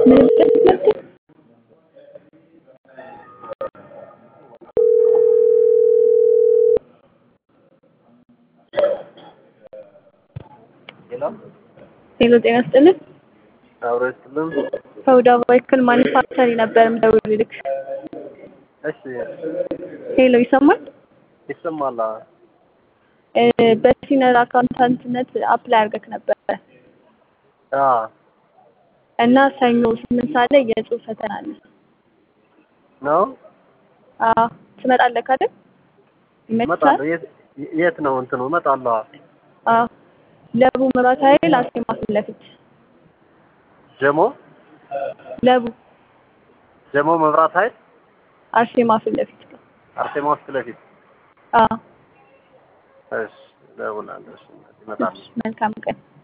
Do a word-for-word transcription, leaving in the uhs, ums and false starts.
ምንም ትምህርት ሄሎ ሄሎ ጤና ይስጥልኝ። አውራስትልም ከውዳ ቫይክል ማኒፋክቸሪ ነበር የምደውልልክ። እሺ ሄሎ ይሰማል? ይሰማል። እ በሲኒየር አካውንታንትነት አፕላይ አድርገክ ነበር አ እና ሰኞ ስምንት ሰዓት ላይ የጽሁፍ ፈተና አለ። ነው አዎ ትመጣለህ አይደል? ይመችሃል? እመጣለሁ። የት የት ነው እንትኑ? እመጣለሁ። አዎ ለቡ መብራት ኃይል አርሴማ ፊት ለፊት ጀሞ ለቡ ጀሞ መብራት ኃይል አርሴማ ፊት ለፊት ነው። አርሴማ ፊት ለፊት። አዎ እሺ ደውላለሁ። እሺ እመጣለሁ። መልካም ቀን።